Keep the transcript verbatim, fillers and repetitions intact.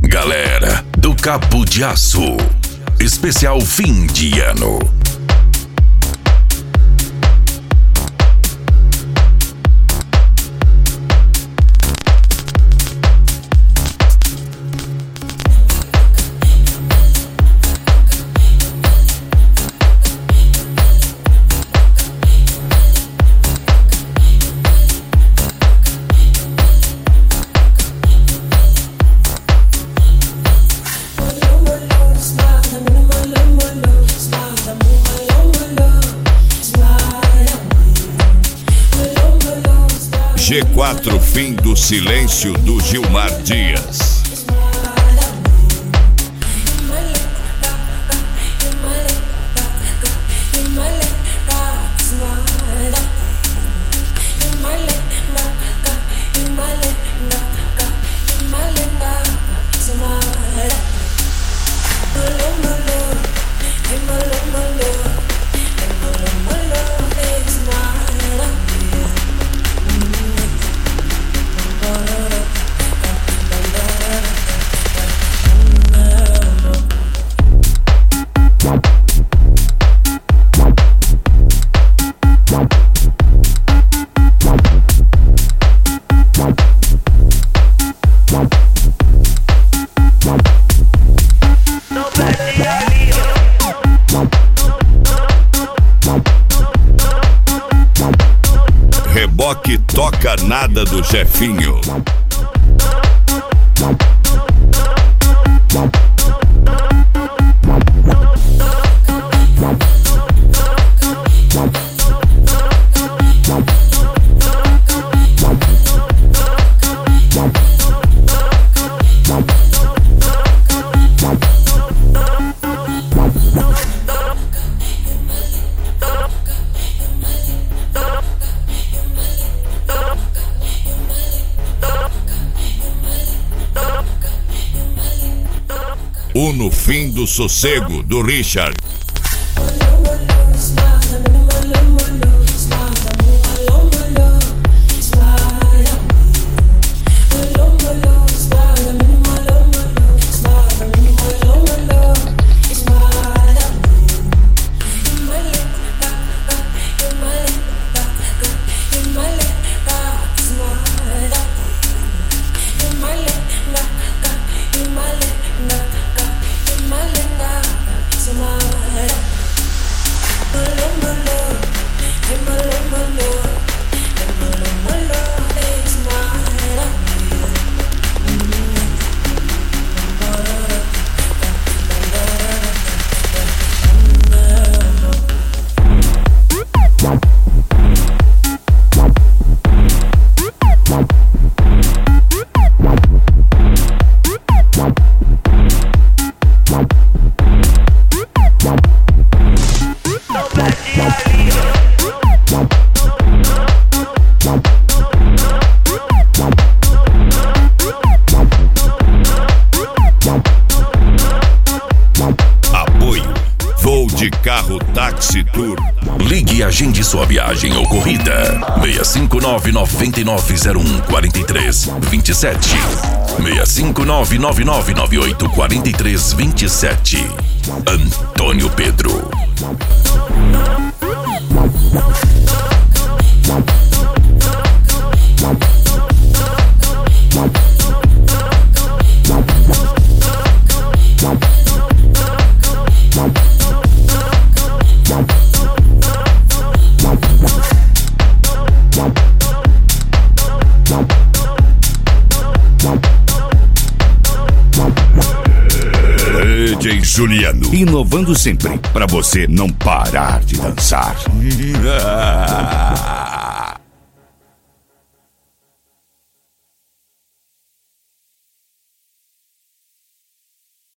Galera do Cabo de Aço, especial fim de ano. G quatro, fim do silêncio, do Gilmar Dias. Reboque Toca Nada do Jefinho. O No Fim do Sossego, do Richard. De carro Táxi Tour. Ligue e agende sua viagem ou corrida. seis cinco nove, nove nove zero um, quatro três dois sete. seis cinco nove, nove nove nove oito, quatro três dois sete. Antônio Pedro. D J Juliano, inovando sempre, pra você não parar de dançar.